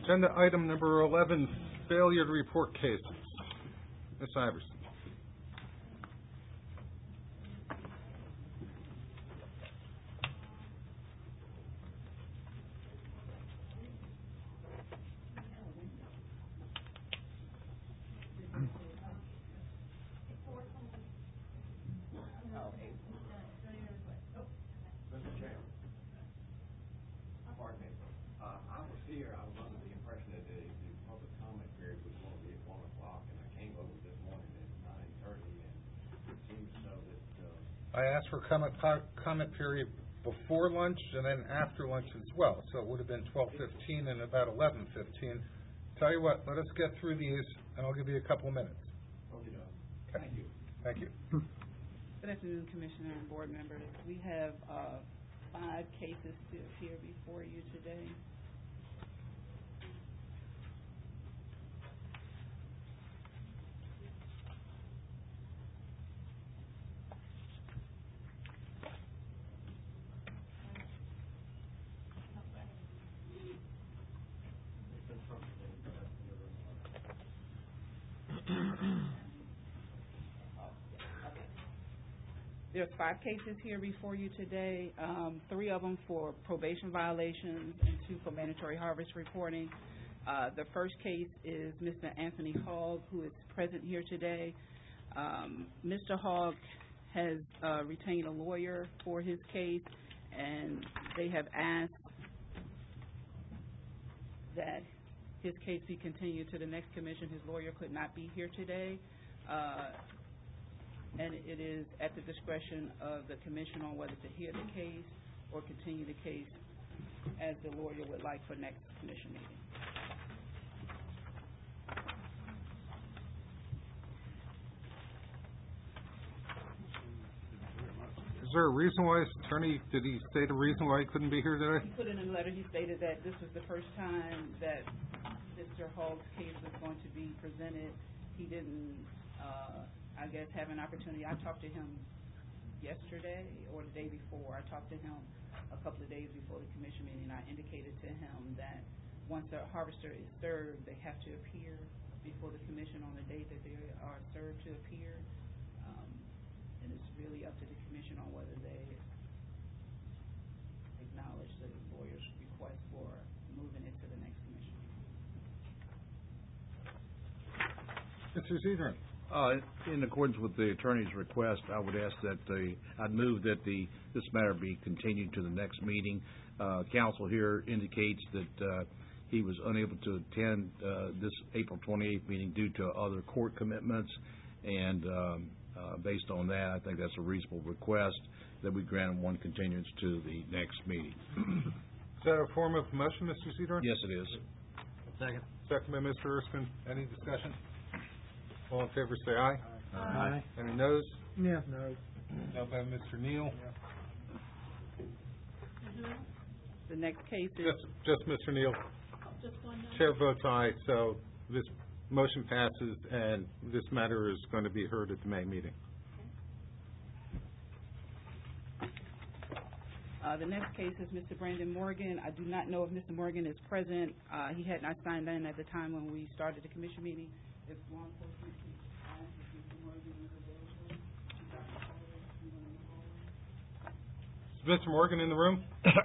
Agenda item number 11, failure to report cases. Ms. Iverson. I asked for comment period before lunch and then after lunch as well, so it would have been 12:15 and about 11:15. Tell you what, let us get through these, and I'll give you a couple of minutes. Okay. Thank you. Thank you. Good afternoon, Commissioner and board members. We have 5 cases to appear before you today. There's 5 cases here before you today, 3 of them for probation violations and 2 for mandatory harvest reporting. The first case is Mr. Anthony Hogg, who is present here today. Mr. Hogg has retained a lawyer for his case, and they have asked that his case be continued to the next commission. His lawyer could not be here today. And it is at the discretion of the commission on whether to hear the case or continue the case as the lawyer would like for next commission meeting. Is there a reason why his attorney, did he state a reason why he couldn't be here today? He put in a letter, he stated that this was the first time that Mr. Hogg's case was going to be presented. He didn't I guess, have an opportunity. I talked to him yesterday or the day before. I talked to him a couple of days before the commission meeting. I indicated to him that once a harvester is served, they have to appear before the commission on the date that they are served to appear. And it's really up to the commission on whether they acknowledge the lawyer's request for moving it to the next commission meeting. Mr. Zedrin. In accordance with the attorney's request, I would ask that I'd move that this matter be continued to the next meeting. Counsel here indicates that he was unable to attend this April 28th meeting due to other court commitments, and based on that, I think that's a reasonable request that we grant him one continuance to the next meeting. Is that a form of motion, Mr. Zedrin? Yes, it is. Second. Second by Mr. Erskine. Any discussion? All in favor say aye. Aye. Any noes? Yeah. No. No by Mr. Neal. The next case is... Just Mr. Neal. Just one no? Chair votes aye, so this motion passes and this matter is going to be heard at the May meeting. The next case is Mr. Brandon Morgan. I do not know if Mr. Morgan is present. He had not signed in at the time when we started the commission meeting. If law enforcement can ask if Mr. Morgan is available. Is Mr. Morgan in the room?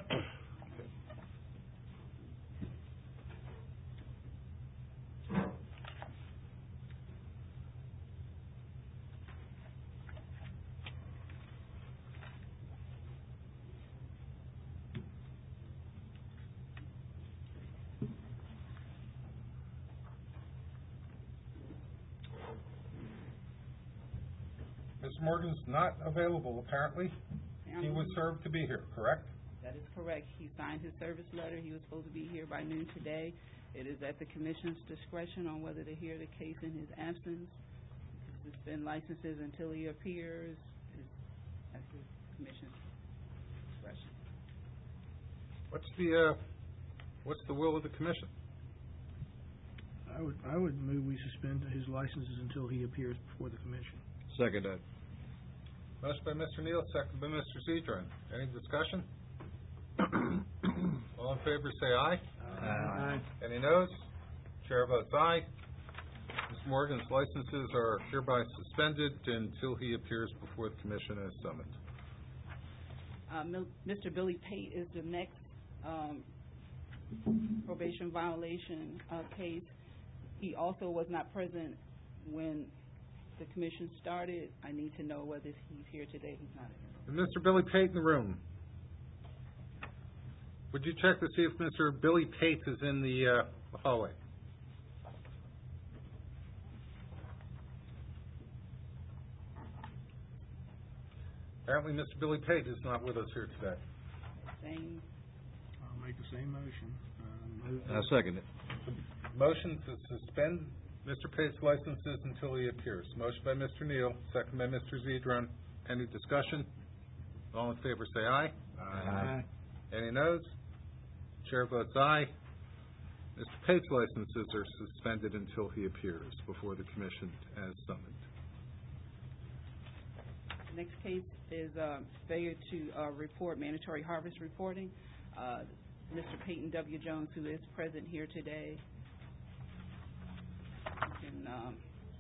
Mr. Morgan's not available, apparently. He was served to be here, correct? That is correct. He signed his service letter. He was supposed to be here by noon today. It is at the commission's discretion on whether to hear the case in his absence. Suspend licenses until he appears. It's at the commission's discretion. What's the will of the commission? I would move we suspend his licenses until he appears before the commission. Second. Motion by Mr. Neal, second by Mr. Zedrin. Any discussion? All in favor say aye. Aye. Any noes? Chair votes aye. Mr. Morgan's licenses are hereby suspended until he appears before the commission as summoned. Mr. Billy Pate is the next probation violation case. He also was not present when the commission started. I need to know whether he's here today. He's not here. Is Mr. Billy Pate in the room? Would you check to see if Mr. Billy Pate is in the hallway? Apparently, Mr. Billy Pate is not with us here today. Same. I'll make the same motion. I second it. Motion to suspend Mr. Pate's licenses until he appears. Motion by Mr. Neal, second by Mr. Zedron. Any discussion? All in favor say aye. Aye. Any noes? Chair votes aye. Mr. Pate's licenses are suspended until he appears before the commission as summoned. Next case is failure to report mandatory harvest reporting. Mr. Peyton W. Jones, who is present here today, you can come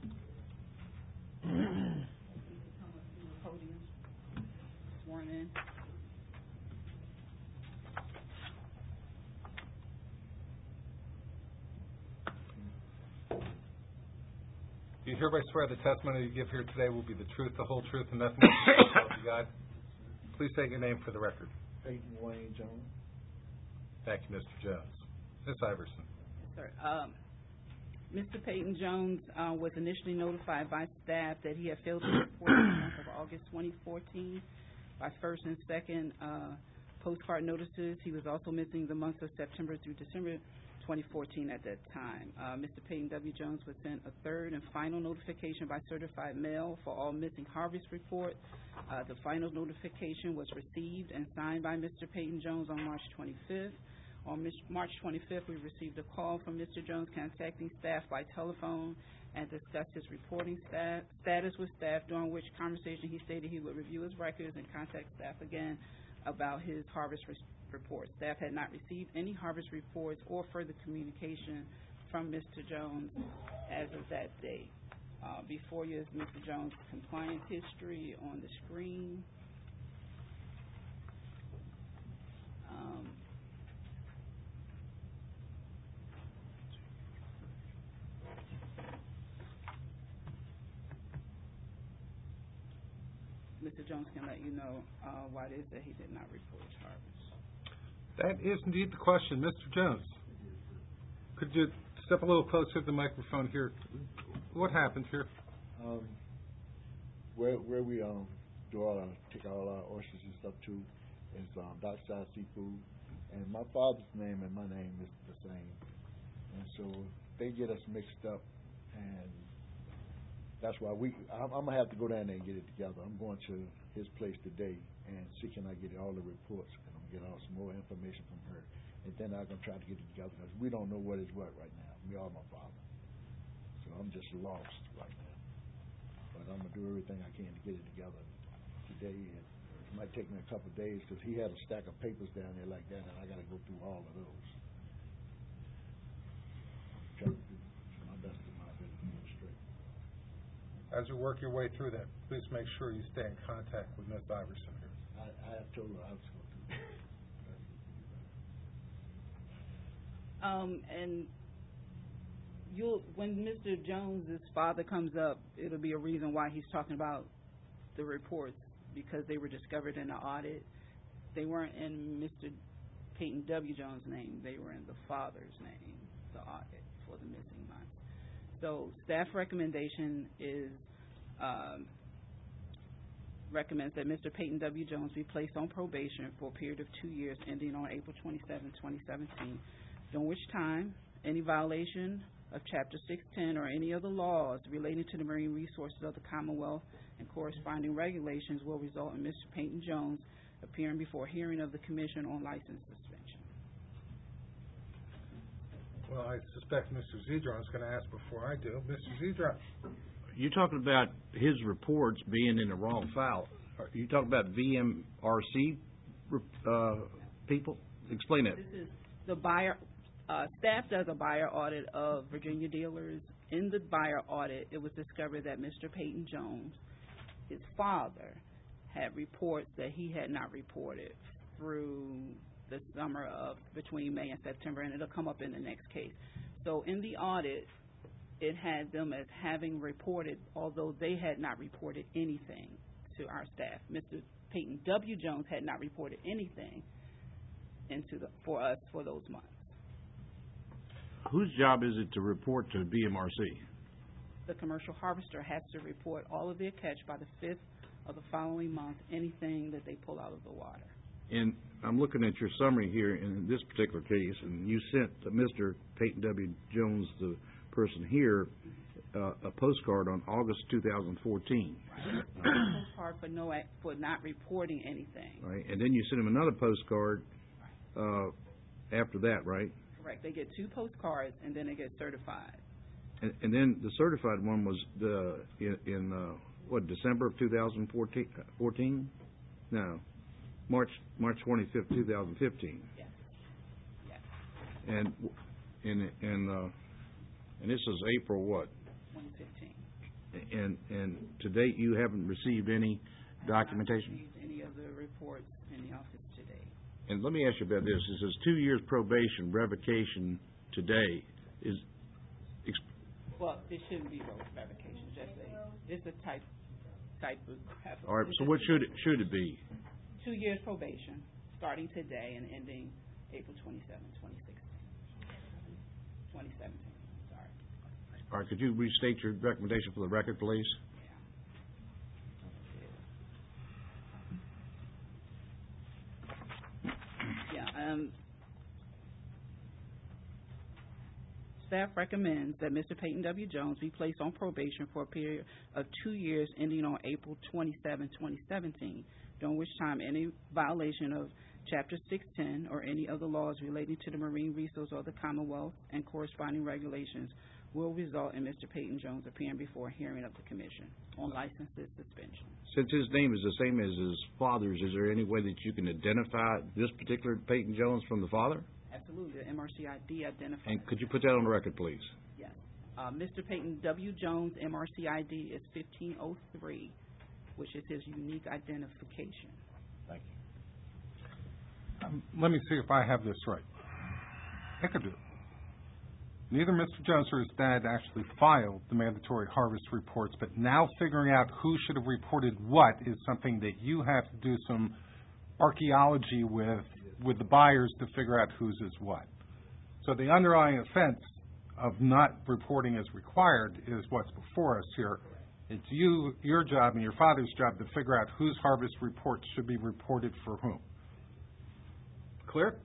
up to the podium, sworn in. Do you hereby swear the testimony you give here today will be the truth, the whole truth, and nothing but the truth, so help you God? Please state your name for the record. Peyton Wayne Jones. Thank you, Mr. Jones. Ms. Iverson. Yes, sir. Mr. Peyton Jones was initially notified by staff that he had failed to report in the month of August 2014 by first and second postcard notices. He was also missing the months of September through December 2014 at that time. Mr. Peyton W. Jones was sent a third and final notification by certified mail for all missing harvest reports. The final notification was received and signed by Mr. Peyton Jones on March 25th. On March 25th, we received a call from Mr. Jones contacting staff by telephone and discussed his reporting status with staff, during which conversation he stated he would review his records and contact staff again about his harvest report. Staff had not received any harvest reports or further communication from Mr. Jones as of that date. Before you is Mr. Jones' compliance history on the screen. Mr. Jones can let you know why it is that he did not report his harvest. That is indeed the question. Mr. Jones, could you step a little closer to the microphone here? What happened here? Where we take all our oysters and stuff to is Dockside Seafood, and my father's name and my name is the same, and so they get us mixed up, and that's why I'm gonna have to go down there and get it together. I'm going to his place today and see can I get all the reports, and I'm gonna get some more information from her, and then I'm gonna try to get it together because we don't know what is what right now. We are my father, so I'm just lost right now. But I'm gonna do everything I can to get it together today. And it might take me a couple of days because he had a stack of papers down there like that, and I got to go through all of those. Try to do my best in my ability to get it straight. As you work your way through that, please make sure you stay in contact with Ms. Iverson here. I have told her I was going to do that. And when Mr. Jones's father comes up, it'll be a reason why he's talking about the reports, because they were discovered in the audit. They weren't in Mr. Peyton W. Jones' name. They were in the father's name, the audit for the missing months. So staff recommendation is recommends that Mr. Peyton W. Jones be placed on probation for a period of 2 years ending on April 27, 2017, during which time any violation of Chapter 610 or any other laws relating to the marine resources of the Commonwealth and corresponding regulations will result in Mr. Peyton Jones appearing before a hearing of the Commission on license suspension. Well, I suspect Mr. Zedron is going to ask before I do. Mr. Zedron. You're talking about his reports being in the wrong file. Are you talking about VMRC people? Explain that. This is the buyer. Staff does a buyer audit of Virginia dealers. In the buyer audit, it was discovered that Mr. Peyton Jones, his father, had reports that he had not reported through the summer of between May and September, and it'll come up in the next case. So in the audit, it had them as having reported, although they had not reported anything to our staff. Mr. Peyton W. Jones had not reported anything for us for those months. Whose job is it to report to BMRC? The commercial harvester has to report all of their catch by the 5th of the following month, anything that they pull out of the water. And I'm looking at your summary here in this particular case, and you sent Mr. Peyton W. Jones, the person here, a postcard on August 2014. Postcard for not reporting anything. Right, and then you sent him another postcard after that, right? Correct. They get 2 postcards, and then they get certified. And then the certified one was in December of 2014? No, March 25th, 2015. Yes. Yes. And this is April what? 2015. And to date, you haven't received any documentation? I haven't received any of the reports in the office today. And let me ask you about this. It says 2 years probation, revocation today. Well, it shouldn't be revocation. It's a type of crap. All right. So what should it be? 2 years probation, starting today and ending April 27, 2017. Sorry. All right. Could you restate your recommendation for the record, please? Staff recommends that Mr. Peyton W. Jones be placed on probation for a period of 2 years ending on April 27, 2017, during which time any violation of Chapter 610 or any other laws relating to the marine resource or the Commonwealth and corresponding regulations will result in Mr. Peyton Jones appearing before a hearing of the Commission on licenses suspension. Since his name is the same as his father's, is there any way that you can identify this particular Peyton Jones from the father? Absolutely. The MRC ID identifies. And could you put that on the record, please? Yes. Mr. Peyton W. Jones' MRC ID is 1503, which is his unique identification. Thank you. Let me see if I have this right. I could do it. Neither Mr. Jones or his dad actually filed the mandatory harvest reports, but now figuring out who should have reported what is something that you have to do some archaeology with the buyers to figure out whose is what. So the underlying offense of not reporting as required is what's before us here. It's your job and your father's job to figure out whose harvest reports should be reported for whom. Clear?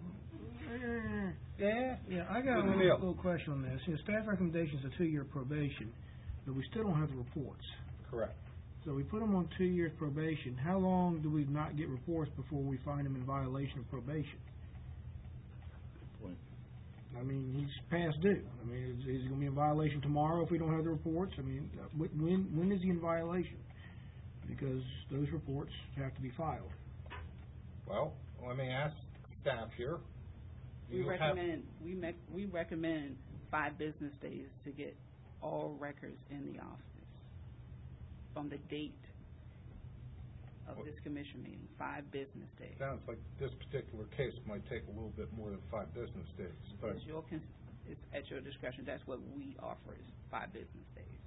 Yeah, I got a little question on this. Staff recommendation is a 2-year probation, but we still don't have the reports. Correct. So we put them on 2 years probation. How long do we not get reports before we find him in violation of probation? Good point. I mean, he's past due. I mean, is he going to be in violation tomorrow if we don't have the reports? I mean, when is he in violation? Because those reports have to be filed. Well, let me ask staff here. We recommend 5 business days to get all records in the office from the date of this commission meeting, 5 business days. Sounds like this particular case might take a little bit more than 5 business days. But it's at your discretion. That's what we offer is 5 business days.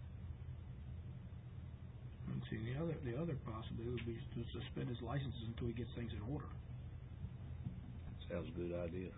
And see, the other possibility would be to suspend his licenses until he gets things in order. Sounds a good idea.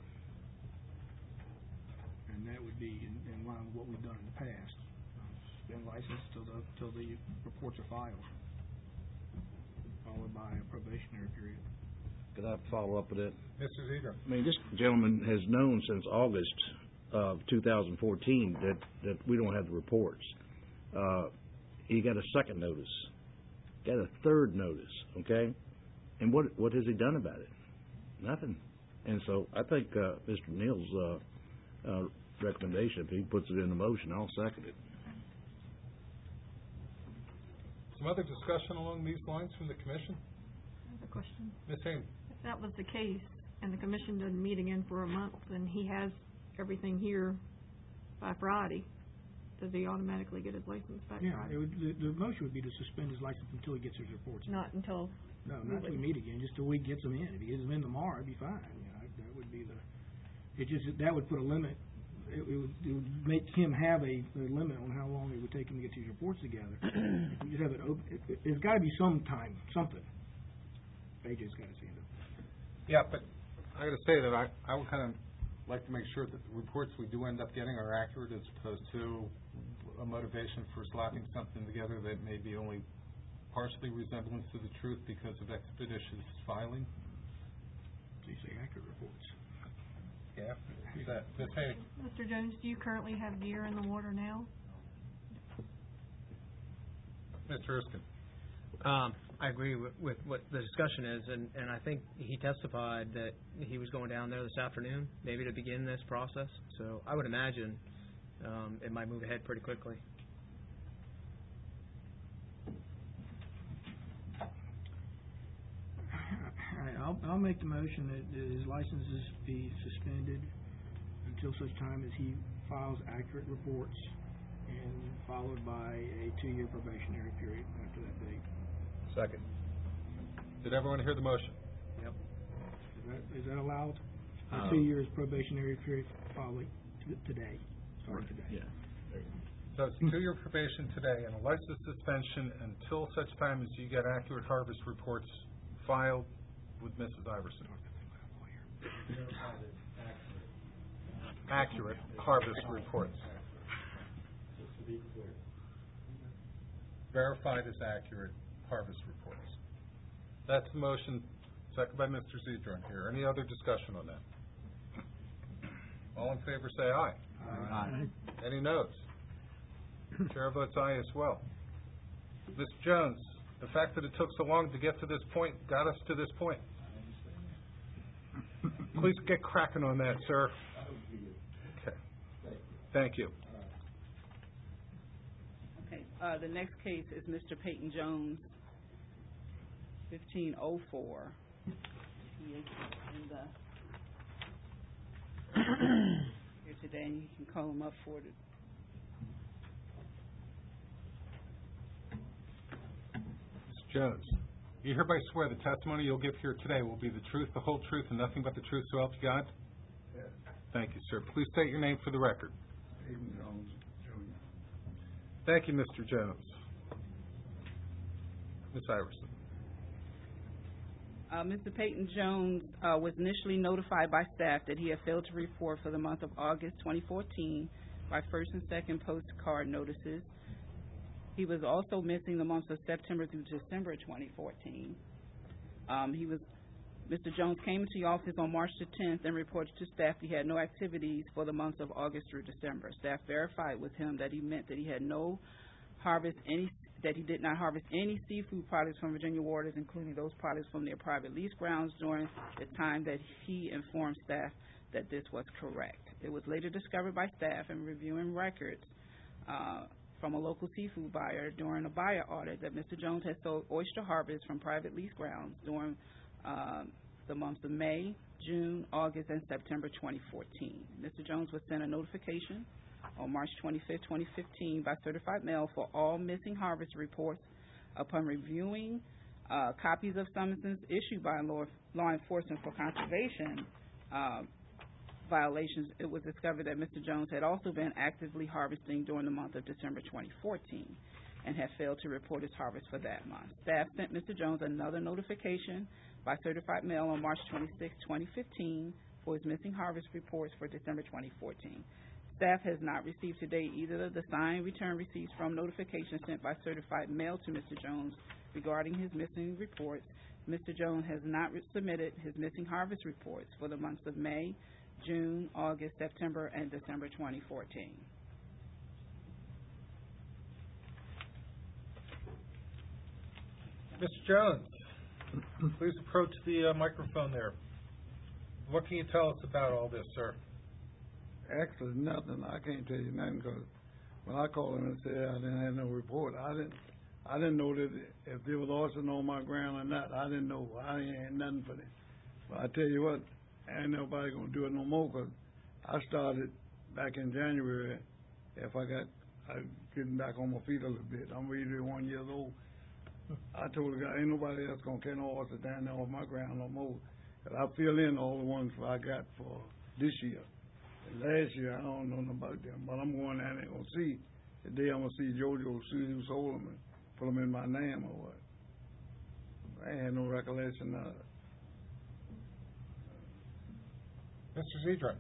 And that would be in line with what we've done in the past. Suspend license till the reports are filed, followed by a probationary period. Could I follow up with that? Mr. Ziegler. I mean, this gentleman has known since August of 2014 that we don't have the reports. He got a second notice, got a third notice, okay? And what has he done about it? Nothing. And so I think Mr. Neal's recommendation, if he puts it in the motion, I'll second it. Some other discussion along these lines from the commission? I have a question. Ms. Haynes. If that was the case and the commission doesn't meet again for a month and he has everything here by Friday, does he automatically get his license back Yeah, Friday? the motion would be to suspend his license until he gets his reports. Not until, No, not till we meet again, just till we get them in. If he gets them in tomorrow, it'd be fine, that would be that would put a limit. It would make him have a limit on how long it would take him to get these reports together. If we just have it open, there's gotta be some time, something. AJ's gotta see it. Yeah, but I gotta say that I would kind of like to make sure that the reports we do end up getting are accurate as opposed to a motivation for slapping something together that may be only partially resemblance to the truth because of expeditious filing. So you say accurate reports. Yeah, is that, hey, Mr. Jones, do you currently have deer in the water now? Mr. Erskine. I agree with what the discussion is, and I think he testified that he was going down there this afternoon, maybe to begin this process. So I would imagine it might move ahead pretty quickly. All right, I'll make the motion that his licenses be suspended until such time as he files accurate reports, and followed by a 2-year probationary period after that date. Second. Did everyone hear the motion? Yep. Is that allowed? 2 years probationary period following today, starting today. Yeah. So it's 2-year probation today and a license suspension until such time as you get accurate harvest reports filed with Mrs. Iverson. Accurate harvest reports. Just to be clear. Verified as accurate harvest reports. That's the motion, second by Mr. Zedron here. Any other discussion on that? All in favor say aye. Aye. Any noes? Chair votes aye as well. Mr. Jones, the fact that it took so long to get to this point got us to this point. Please get cracking on that, sir. Okay. Thank you. Okay, the next case is Mr. Peyton Jones, 1504. He is in the here today, and you can call him up for it. Mr. Jones, you hereby swear the testimony you'll give here today will be the truth, the whole truth, and nothing but the truth, so help you God? Yes. Thank you, sir. Please state your name for the record. Stephen Jones, Jr. Thank you, Mr. Jones. Ms. Iverson. Mr. Peyton Jones was initially notified by staff that he had failed to report for the month of August 2014 by first and second postcard notices. He was also missing the months of September through December 2014. Mr. Jones came into the office on March the 10th and reported to staff he had no activities for the months of August through December. Staff verified with him that he meant that he had that he did not harvest any seafood products from Virginia waters, including those products from their private lease grounds, during the time that he informed staff that this was correct. It was later discovered by staff in reviewing records from a local seafood buyer during a buyer audit that Mr. Jones had sold oyster harvest from private lease grounds during the months of May, June, August, and September 2014. Mr. Jones was sent a notification on March 25, 2015 by certified mail for all missing harvest reports. Upon reviewing copies of summonses issued by law enforcement for conservation violations, it was discovered that Mr. Jones had also been actively harvesting during the month of December 2014 and had failed to report his harvest for that month. Staff sent Mr. Jones another notification by certified mail on March 26, 2015 for his missing harvest reports for December 2014. Staff has not received to date either of the signed return receipts from notifications sent by certified mail to Mr. Jones regarding his missing reports. Mr. Jones has not submitted his missing harvest reports for the months of May, June, August, September, and December 2014. Mr. Jones, please approach the microphone there. What can you tell us about all this, sir? Actually, nothing. I can't tell you nothing because when I called him and said I didn't have no report, I didn't know that if there was arson on my ground or not. I didn't know. I ain't had nothing for that. But I tell you what, ain't nobody gonna do it no more because I started back in January. I getting back on my feet a little bit. I'm 81 years old. I told the guy, ain't nobody else gonna carry no horses down there on my ground no more. 'Cause I fill in all the ones I got for this year. And last year, I don't know nothing about them, but I'm going down there and gonna see. The day I'm gonna see JoJo, see who sold them and put them in my name or what. I ain't had no recollection of it. Mr. Zedron?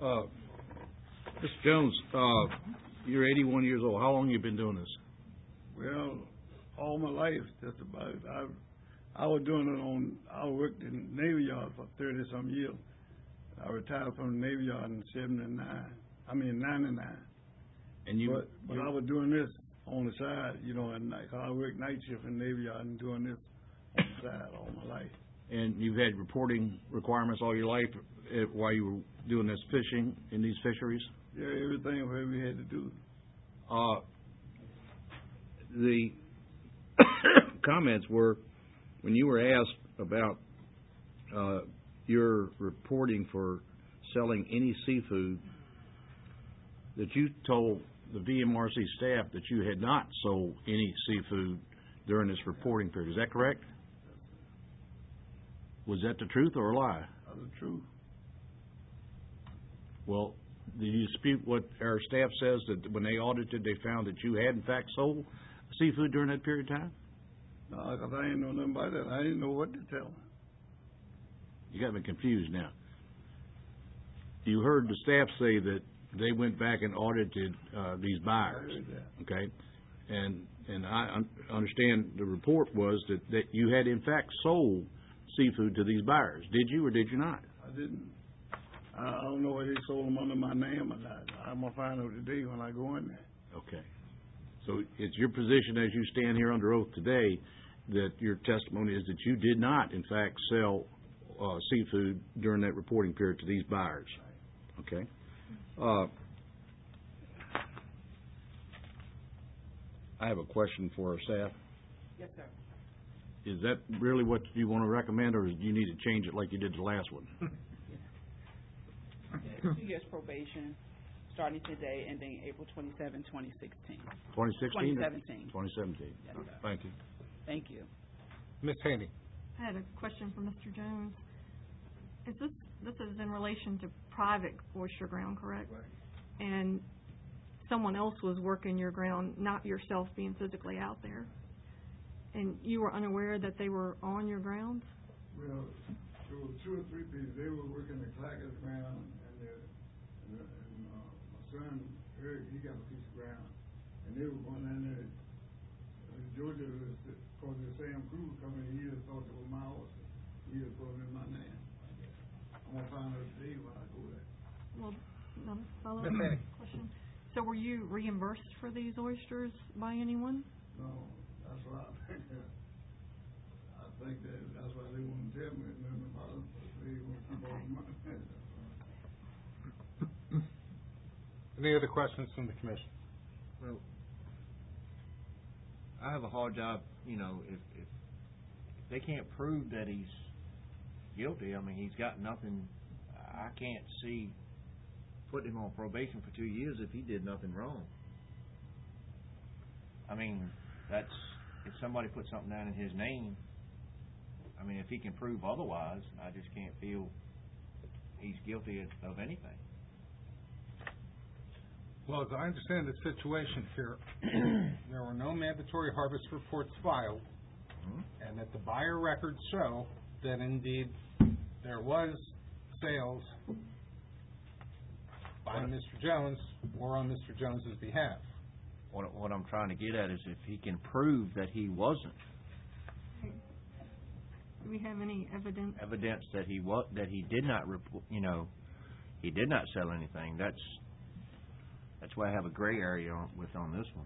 Mr. Jones, you're 81 years old. How long you been doing this? Well, all my life, just about. I was doing it I worked in Navy Yard for 30-some years. I retired from the Navy Yard in 99. And But I was doing this on the side, you know, at night. 'Cause I worked night shift in Navy Yard and doing this on the side all my life. And you've had reporting requirements all your life while you were doing this fishing in these fisheries? Yeah, everything whatever we had to do. The comments were, when you were asked about your reporting for selling any seafood, that you told the VMRC staff that you had not sold any seafood during this reporting period. Is that correct? Was that the truth or a lie? That's the truth. Well, do you dispute what our staff says, that when they audited, they found that you had in fact sold seafood during that period of time? No, 'cause I ain't know nothing about that. I didn't know what to tell them. You got me confused now. You heard the staff say that they went back and audited these buyers, I heard that. okay? And I understand the report was that you had in fact sold seafood to these buyers. Did you or did you not? I didn't. I don't know whether they sold them under my name or not. I'm going to find out today when I go in there. Okay. So it's your position as you stand here under oath today that your testimony is that you did not, in fact, sell seafood during that reporting period to these buyers. Okay. I have a question for our staff. Yes, sir. Is that really what you want to recommend, or do you need to change it like you did the last one? 2 years probation, starting today, ending April 27, 2016. 2016? 2017. 2017. Yes, sir. Thank you. Thank you. Ms. Haney? I had a question for Mr. Jones. This is in relation to private oyster ground, correct? Right. And someone else was working your ground, not yourself being physically out there. And you were unaware that they were on your grounds? Well, there were 2 or 3 people. They were working the Clacka's ground, and my son, Eric, he got a piece of ground. And they were going in there. Georgia, because the Sam Cruz coming in, he just thought it was my horse. He just put them in my name. I'm going to find out today when I go there. Well, follow-up Ms. Haney. question. So were you reimbursed for these oysters by anyone? No, that's what I think. I think that's why they wouldn't tell me nothing about it, but they want to keep all the money. Any other questions from the commission? Well, I have a hard job, if they can't prove that he's guilty, I mean, he's got nothing, I can't see putting him on probation for 2 years if he did nothing wrong. I mean, if somebody put something down in his name, I mean, if he can prove otherwise, I just can't feel he's guilty of anything. Well, as I understand the situation here, there were no mandatory harvest reports filed, and that the buyer records show that indeed there was sales by Mr. Jones or on Mr. Jones's behalf. What I'm trying to get at is if he can prove that he wasn't. Do we have any evidence? Evidence that he did not report, he did not sell anything. That's why I have a gray area on this one.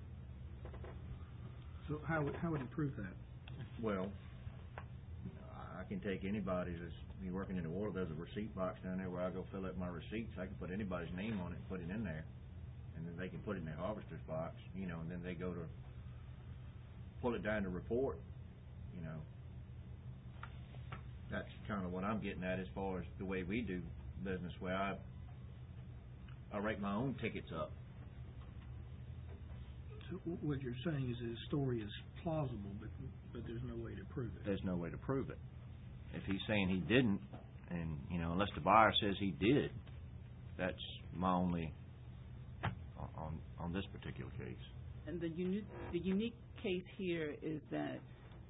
So how would you prove that? Well, I can take anybody that's working in the water. There's a receipt box down there where I go fill up my receipts. I can put anybody's name on it and put it in there, and then they can put it in their harvester's box, and then they go to pull it down to report. That's kind of what I'm getting at as far as the way we do business. Where I rate my own tickets up. So what you're saying is his story is plausible, but there's no way to prove it. There's no way to prove it. If he's saying he didn't, and, unless the buyer says he did, that's my only, on this particular case. And the unique case here is that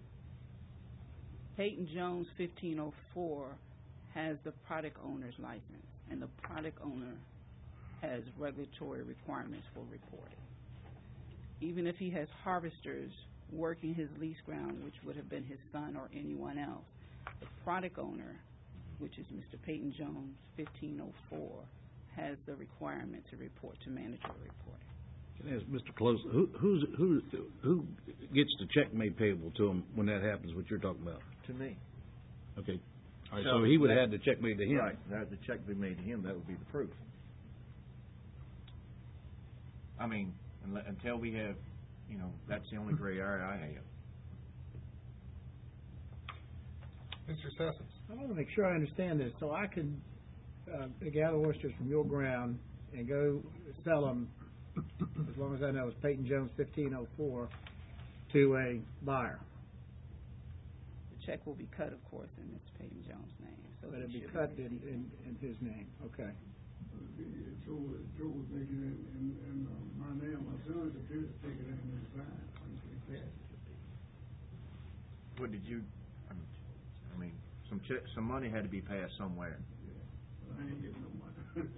Peyton Jones 1504 has the product owner's license, and the product owner has regulatory requirements for reporting. Even if he has harvesters working his lease ground, which would have been his son or anyone else, the product owner, which is Mr. Peyton Jones 1504, has the requirement to report to mandatory reporting. Can I ask Mr. Close, who gets the check made payable to him when that happens, what you're talking about? To me. Okay. All right, so he would have had the check made to him. Right. That the check be made to him, that would be the proof. I mean, until we have, that's the only gray area I have. Mr. Sessoms? I want to make sure I understand this. So I can gather oysters from your ground and go sell them, as long as I know it's Peyton Jones 1504, to a buyer. The check will be cut, of course, in Mr. Peyton Jones' name. So But it'll be should cut received. in his name. Okay. Joe was making it in my name. My son appeared to take it in and sign. What did you? I mean, some money had to be passed somewhere. I ain't getting no money.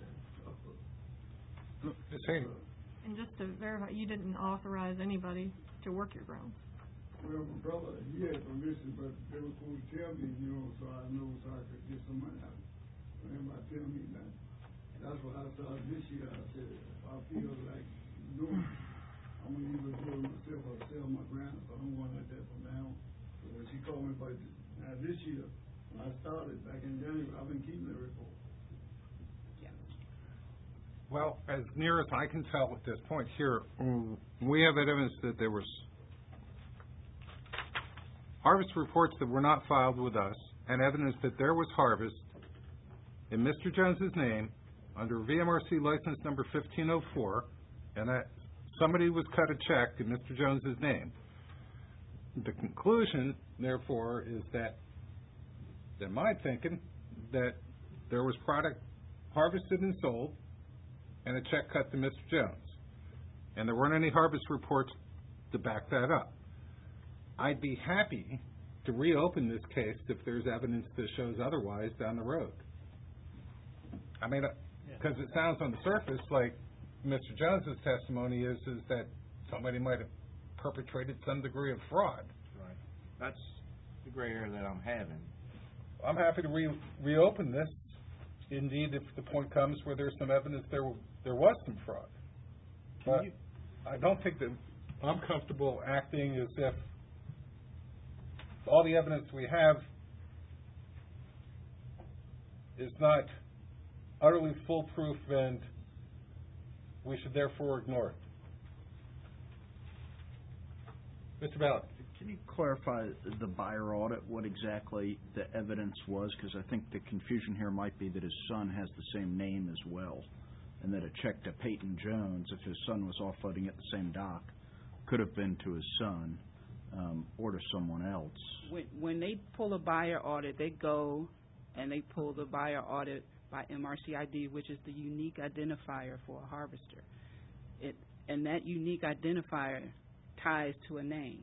Ms. Haney? And just to verify, you didn't authorize anybody to work your grounds? Well, my brother, he had permission, but they were supposed to tell me, so I know so I could get some money out of it. But everybody tell me that. That's what I started this year. I said, if I feel like doing it, I'm going to either do it myself or sell my ground. So I'm going like that from now. So when she called me about this year, when I started back in January, I've been keeping the report. Well, as near as I can tell at this point here, we have evidence that there was harvest reports that were not filed with us, and evidence that there was harvest in Mr. Jones's name under VMRC license number 1504, and that somebody was cut a check in Mr. Jones's name. The conclusion, therefore, is that, in my thinking, that there was product harvested and sold, and a check cut to Mr. Jones. And there weren't any harvest reports to back that up. I'd be happy to reopen this case if there's evidence that shows otherwise down the road. I mean, because it sounds on the surface like Mr. Jones's testimony is that somebody might have perpetrated some degree of fraud. Right. That's the gray area that I'm having. I'm happy to reopen this. Indeed, if the point comes where there's some evidence there was some fraud. But I don't think that I'm comfortable acting as if all the evidence we have is not utterly foolproof and we should therefore ignore it. Mr. Ballard. Can you clarify the buyer audit, what exactly the evidence was? Because I think the confusion here might be that his son has the same name as well, and that a check to Peyton Jones, if his son was offloading at the same dock, could have been to his son or to someone else. When they pull a buyer audit, they go and they pull the buyer audit by MRCID, which is the unique identifier for a harvester. And that unique identifier ties to a name.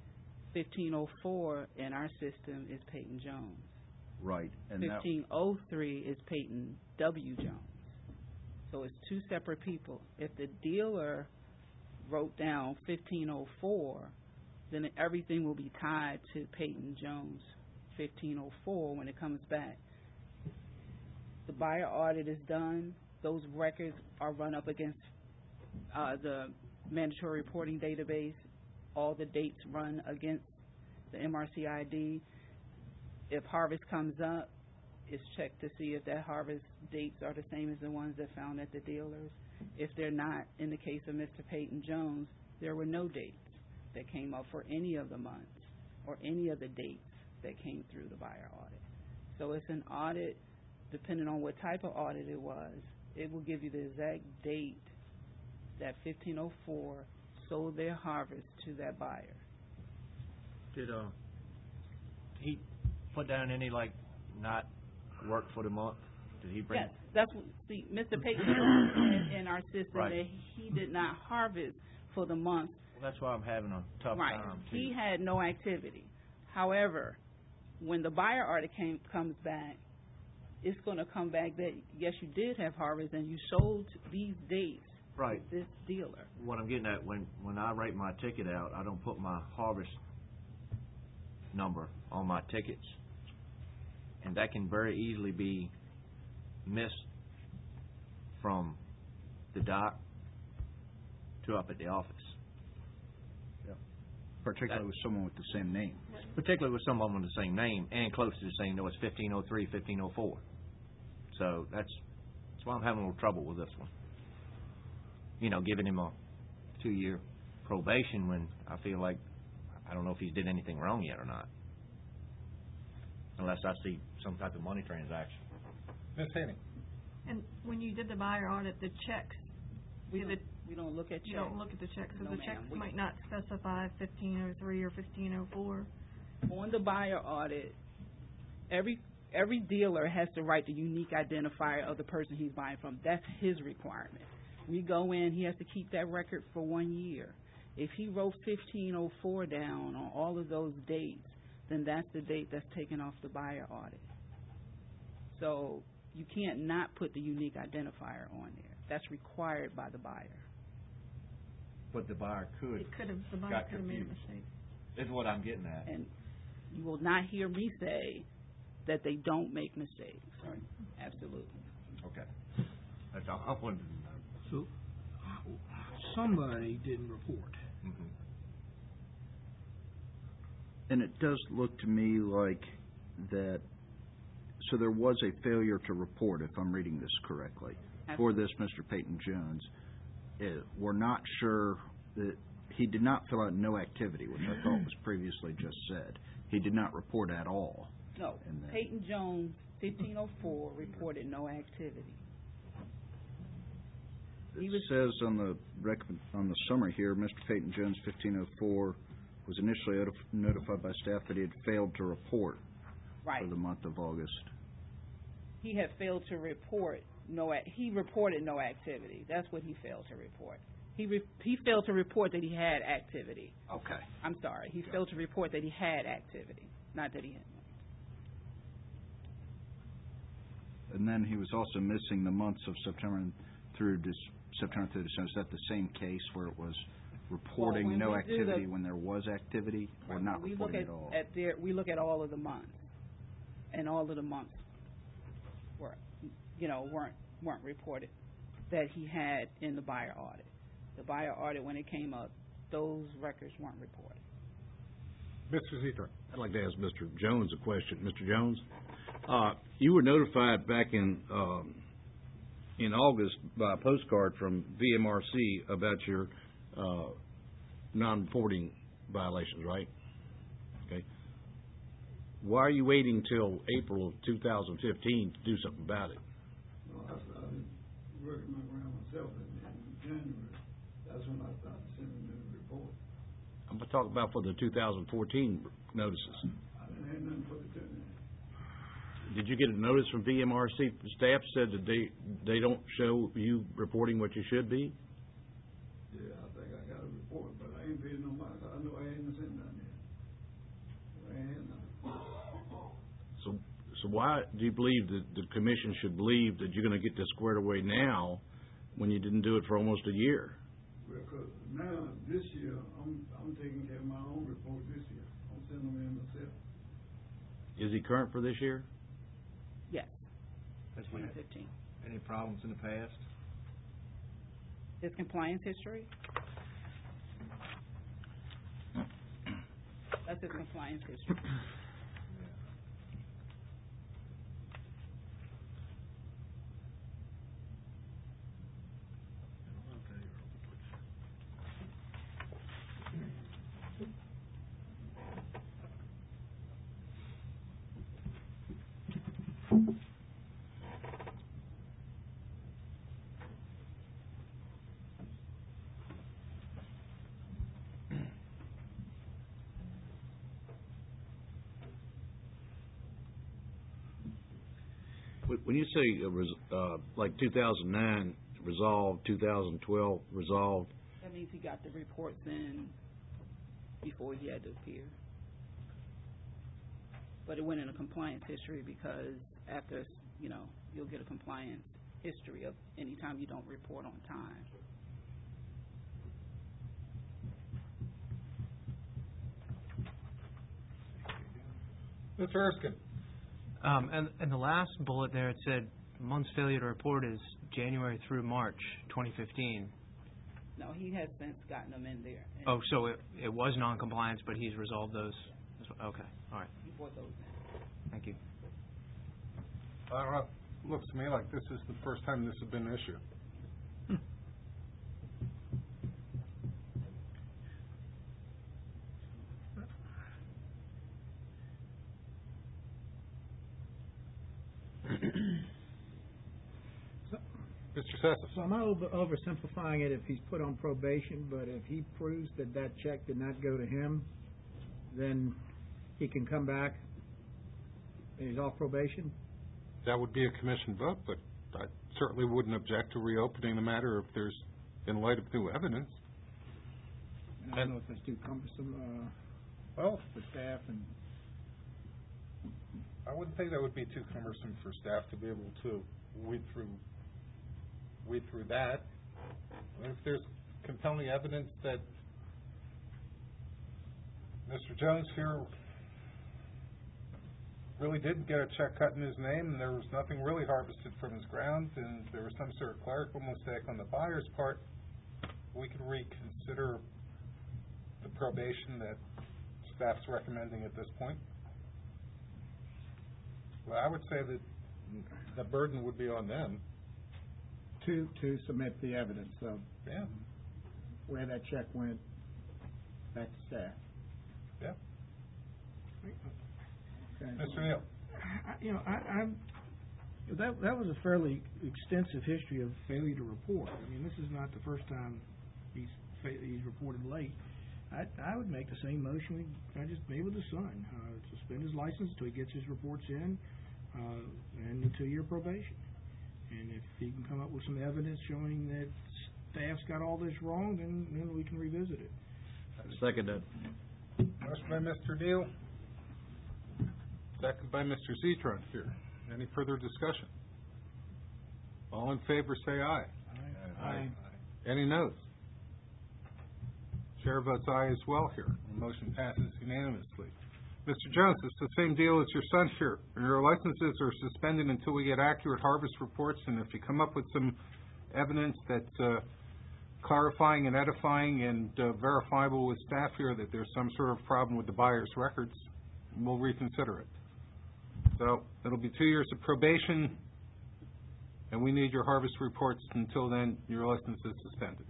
1504 in our system is Peyton Jones. Right. And 1503 is Peyton W. Jones. So it's two separate people. If the dealer wrote down 1504, then everything will be tied to Peyton Jones 1504 when it comes back. The buyer audit is done. Those records are run up against the mandatory reporting database. All the dates run against the MRCID. If harvest comes up, it's checked to see if that harvest dates are the same as the ones that found at the dealers. If they're not, in the case of Mr. Peyton Jones, there were no dates that came up for any of the months or any of the dates that came through the buyer audit. So it's an audit, depending on what type of audit it was, it will give you the exact date that 1504 sold their harvest to that buyer. Did he put down any not work for the month? Did he bring? Yes, that's what, see, Mr. Payton showed in our system Right. that he did not harvest for the month. Well, that's why I'm having a tough Right. time. He had no activity. However, when the buyer order comes back, it's going to come back that, yes, you did have harvest and you sold these dates Right. to this dealer. What I'm getting at, when I write my ticket out, I don't put my harvest number on my tickets, and that can very easily be missed from the dock to up at the office. Particularly with someone with the same name. Particularly with someone with the same name and close to the same, it's 1503, 1504. So that's why I'm having a little trouble with this one. Giving him a 2-year probation when I feel like I don't know if he's did anything wrong yet or not. Unless I see some type of money transaction. Ms. Haney? And when you did the buyer audit, the checks, We don't look at checks. you don't look at the checks, so No, the ma'am. checks We- might not specify 1503 or 1504. On the buyer audit, every dealer has to write the unique identifier of the person he's buying from. That's his requirement. We go in, he has to keep that record for 1 year. If he wrote 1504 down on all of those dates, then that's the date that's taken off the buyer audit. So you can't not put the unique identifier on there. That's required by the buyer. But the buyer could. The buyer got could have made a confused. mistake. Is what I'm getting at. And you will not hear me say that they don't make mistakes. Absolutely. Okay. That's all I wanted to know. So, somebody didn't report. Mm-hmm. And it does look to me like that, so there was a failure to report, if I'm reading this correctly, for this Mr. Peyton Jones. We're not sure that he did not fill out no activity, which I thought was previously just said. He did not report at all. No, Peyton Jones, 1504, reported no activity. It says on the summary here, Mr. Peyton Jones, 1504, was initially notified by staff that he had failed to report for the month of August. He had failed to report he reported no activity. That's what he failed to report. He failed to report that he had activity. Okay. I'm sorry. He failed to report that he had activity, not that he had. And then he was also missing the months of September through December. Is that the same case where it was reporting no activity when there was activity, or not reporting at all? We look at all of the months, and all of the months weren't reported that he had in the buyer audit. The buyer audit, when it came up, those records weren't reported. Mr. Zethra? I'd like to ask Mr. Jones a question. Mr. Jones, you were notified back in August by a postcard from VMRC about your non-reporting violations, right? Okay. Why are you waiting till April of 2015 to do something about it? No, I started working my ground myself in January. That's when I started sending in the report. I'm talking about for the 2014 notices. I didn't have nothing for the tenant. Did you get a notice from VMRC staff said that they don't show you reporting what you should be? Yeah, I think I got a report, but I ain't paid no money. I know I ain't sent nothing yet. I ain't had nothing. So why do you believe that the commission should believe that you're going to get this squared away now when you didn't do it for almost a year? Well, 'cause now, this year, I'm taking care of my own report this year. I'm sending them in myself. Is he current for this year? Yes. Has he had 2015. any problems in the past? His compliance history? That's his compliance history. When you say, like 2009 resolved, 2012 resolved, That means he got the reports in before he had to appear. But it went in a compliance history because after, you'll get a compliance history of any time you don't report on time. Mr. Erskine? And the last bullet there, it said month's failure to report is January through March 2015. No, he has since gotten them in there. And Oh, so it was non-compliance, but he's resolved those. Okay, all right. he brought those in. Thank you. I don't know. Looks to me like this is the first time this has been an issue. Mr. Sessa? So am I oversimplifying it if he's put on probation, but if he proves that that check did not go to him, then he can come back and he's off probation? That would be a commission vote, but I certainly wouldn't object to reopening the matter if there's, in light of new evidence. And I don't know if that's too cumbersome Well, for staff and... I wouldn't think that would be too cumbersome for staff to be able to weed through that. If there's compelling evidence that Mr. Jones here really didn't get a check cut in his name and there was nothing really harvested from his ground and there was some sort of clerical mistake on the buyer's part, we could reconsider the probation that staff's recommending at this point. Well, I would say that the burden would be on them. To submit the evidence of where that check went back to staff. Yeah. Okay. Mr. Neal? That was a fairly extensive history of failure to report. I mean, this is not the first time he's reported late. I would make the same motion I just made with the son. Suspend his license until he gets his reports in, and a 2-year probation. And if he can come up with some evidence showing that staff's got all this wrong, then we can revisit it. second that. Motion by Mr. Neal, second by Mr. Zetron here. Any further discussion? All in favor say aye. Aye. Any noes? Chair votes aye as well here. The motion passes unanimously. Mr. Jones, it's the same deal as your son here. Your licenses are suspended until we get accurate harvest reports, and if you come up with some evidence that's clarifying and edifying and verifiable with staff here that there's some sort of problem with the buyer's records, we'll reconsider it. So it'll be 2 years of probation, and we need your harvest reports. Until then, your license is suspended.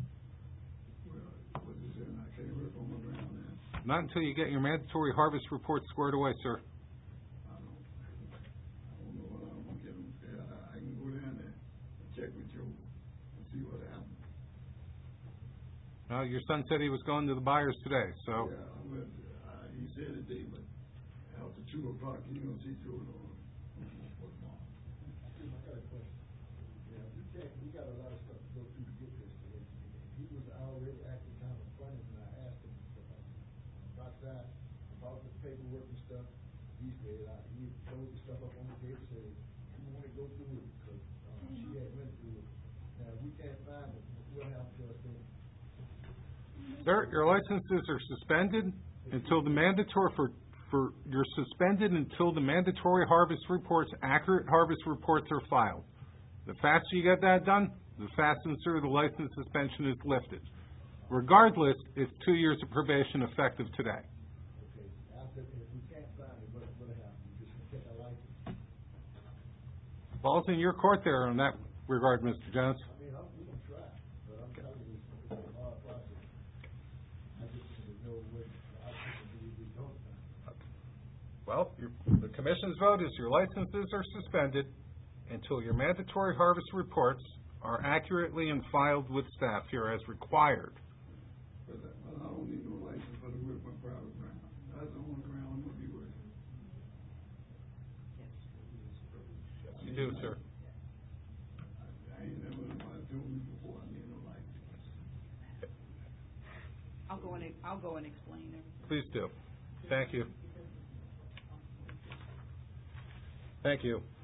Not until you get your mandatory harvest report squared away, sir. I don't know what I'm gonna get them. I can go down there and check with Joe and see what happens. Your son said he was going to the buyers today, so. Yeah, but he said today, but after 2 o'clock, you don't see Joe no more. I got a question. Yeah, the check, we got a lot of stuff to go through to get this. He was already acting kind of funny when I asked him outside about the paperwork and stuff. He said, he told the stuff up on the table, said, you want to go through it, because she had went through it. Now, we can't find it. What happened to us then? Sir, your licenses are suspended until the mandatory you're suspended until the mandatory harvest reports, accurate harvest reports are filed. The faster you get that done, the faster the license suspension is lifted. Regardless, it's 2 years of probation effective today. Okay, after, if we can't find it, what happened? You just take a license? Ball's in your court there in that regard, Mr. Jones. I mean, we can try, but I'm telling you, it's a hard process. I just want to know what options we don't find. Well, the commission's vote is your licenses are suspended until your mandatory harvest reports are accurately and filed with staff here as required. But I don't need no license for the work my private ground. That's the only ground I'm gonna be working. You do, sir. I ain't never nobody told me before I need no license. I'll go and explain everything. Please do. Thank you. Thank you.